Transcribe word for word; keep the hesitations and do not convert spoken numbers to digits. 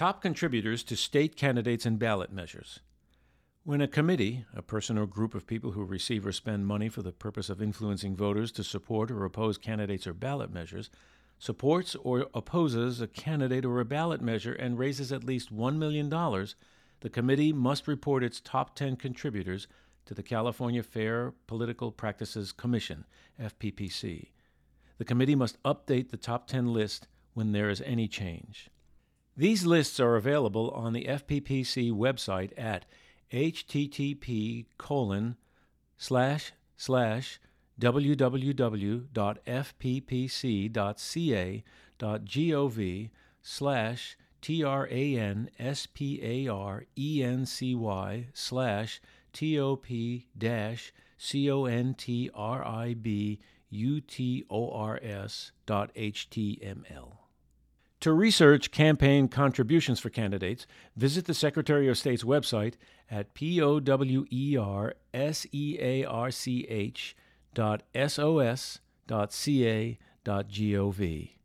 Top contributors to state candidates and ballot measures. When a committee, a person or group of people who receive or spend money for the purpose of influencing voters to support or oppose candidates or ballot measures, supports or opposes a candidate or a ballot measure and raises at least one million dollars, the committee must report its top ten contributors to the California Fair Political Practices Commission, F P P C. The committee must update the top ten list when there is any change. These lists are available on the F P P C website at http colon slash slash www.fppc.ca.gov slash T-R-A-N-S-P-A-R-E-N-C-Y slash T-O-P dash C-O-N-T-R-I-B-U-T-O-R-S dot H-T-M-L. To research campaign contributions for candidates, visit the Secretary of State's website at P-O-W-E-R-S-E-A-R-C-H dot S-O-S dot C-A dot G-O-V.